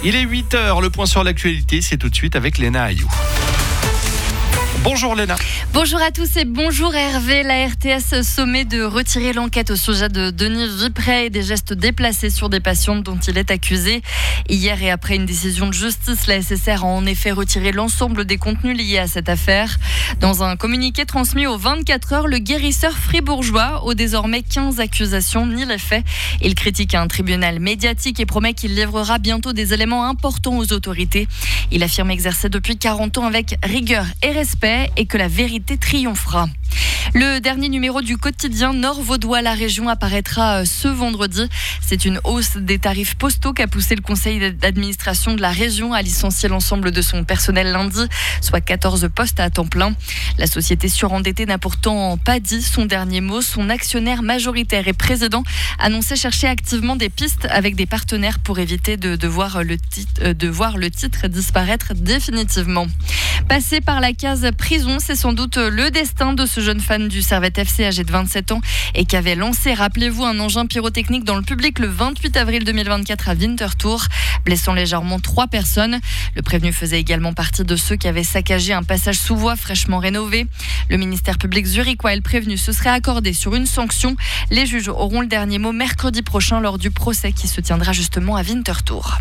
Il est 8h, le point sur l'actualité, c'est tout de suite avec Léna Ayou. Bonjour Léna. Bonjour à tous et bonjour Hervé. La RTS sommet de retirer l'enquête au sujet de Denis Viprey et des gestes déplacés sur des patientes dont il est accusé. Hier et après une décision de justice, la SSR a en effet retiré l'ensemble des contenus liés à cette affaire. Dans un communiqué transmis aux 24 heures, le guérisseur fribourgeois, aux désormais 15 accusations, nie les faits. Il critique un tribunal médiatique et promet qu'il livrera bientôt des éléments importants aux autorités. Il affirme exercer depuis 40 ans avec rigueur et respect et que la vérité triomphera. Le dernier numéro du quotidien Nord-Vaudois La Région apparaîtra ce vendredi. C'est une hausse des tarifs postaux qu'a poussé le conseil d'administration de la région à licencier l'ensemble de son personnel lundi, soit 14 postes à temps plein. La société surendettée n'a pourtant pas dit son dernier mot. Son actionnaire majoritaire et président annonçait chercher activement des pistes avec des partenaires pour éviter de voir le titre disparaître définitivement. Passer par la case prison, c'est sans doute le destin de ce jeune fan du Servette FC âgé de 27 ans et qui avait lancé, rappelez-vous, un engin pyrotechnique dans le public le 28 avril 2024 à Winterthur, blessant légèrement 3 personnes. Le prévenu faisait également partie de ceux qui avaient saccagé un passage sous voie fraîchement rénové. Le ministère public zurichois et le prévenu se seraient accordés sur une sanction. Les juges auront le dernier mot mercredi prochain lors du procès qui se tiendra justement à Winterthur.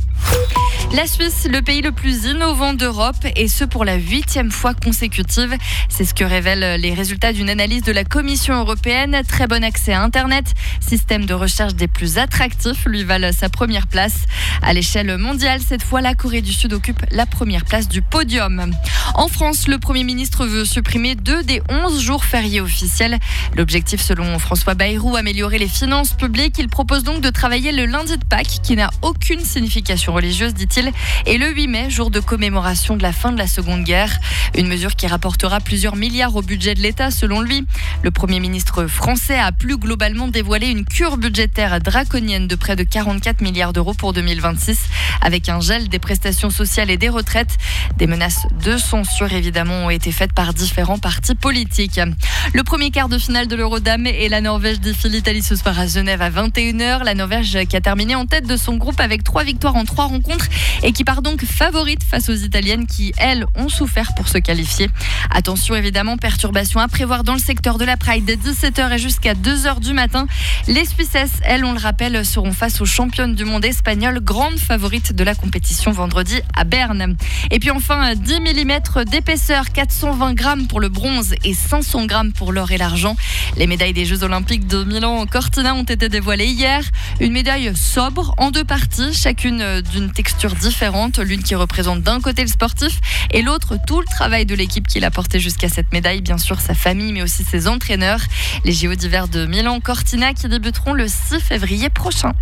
La Suisse, le pays le plus innovant d'Europe, et ce pour la 8e fois consécutive. C'est ce que révèlent les résultats d'une analyse de la Commission européenne. Très bon accès à Internet, système de recherche des plus attractifs lui valent sa première place. À l'échelle mondiale, cette fois, la Corée du Sud occupe la première place du podium. En France, le Premier ministre veut supprimer 2 des 11 jours fériés officiels. L'objectif, selon François Bayrou, améliorer les finances publiques. Il propose donc de travailler le lundi de Pâques, qui n'a aucune signification religieuse, dit-il, et le 8 mai, jour de commémoration de la fin de la Seconde Guerre. Une mesure qui rapportera plusieurs milliards au budget de l'État, selon lui. Le Premier ministre français a plus globalement dévoilé une cure budgétaire draconienne de près de 44 milliards d'euros pour 2026, avec un gel des prestations sociales et des retraites. Des menaces de censure, évidemment, ont été faites par différents partis politiques. Le premier quart de finale de l'Eurodame et la Norvège défie l'Italie ce soir à Genève à 21h. La Norvège qui a terminé en tête de son groupe avec 3 victoires en 3 rencontres et qui part donc favorite face aux Italiennes qui, elles, ont souffert pour se qualifier. Attention évidemment, perturbations à prévoir dans le secteur de la Pride dès 17h et jusqu'à 2h du matin. Les Suissesses, elles, on le rappelle, seront face aux championnes du monde espagnoles, grandes favorites de la compétition vendredi à Berne. Et puis enfin, 10 mm d'épaisseur, 420 grammes pour le bronze et 500 grammes pour l'or et l'argent. Les médailles des Jeux Olympiques de Milan-Cortina ont été dévoilées hier. Une médaille sobre en 2 parties, chacune d'une texture différente, l'une qui représente d'un côté le sportif et l'autre tout le travail de l'équipe qui l'a porté jusqu'à cette médaille, bien sûr sa famille mais aussi ses entraîneurs. Les JO d'hiver de Milan-Cortina qui débuteront le 6 février prochain.